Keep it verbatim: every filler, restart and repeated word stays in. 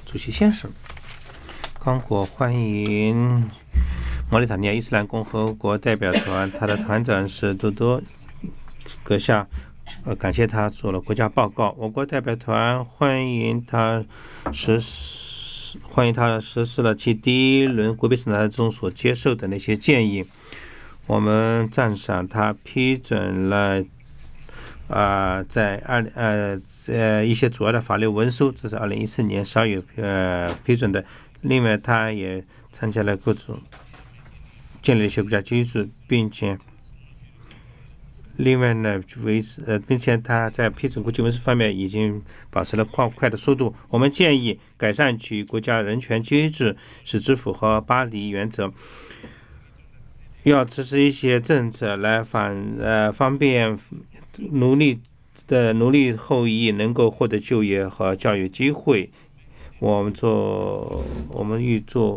主席先生。刚果欢迎毛里塔尼亚伊斯兰共和国代表团，他的团长是多多阁下，呃，感谢他做了国家报告。我国代表团欢迎他实施欢迎他实施了其第一轮国别审查中所接受的那些建议。我们赞赏他批准了啊、呃，在二呃在一些主要的法律文书，这是二零一四年十二月呃批准的。另外，他也参加了各种建立一些国家机制，并且另外呢，维持呃，并且他在批准国际文书方面已经保持了快快的速度。我们建议改善其国家人权机制，使之符合巴黎原则。要实施一些政策来反呃方便奴隶的奴隶后裔能够获得就业和教育机会。我们做我们预做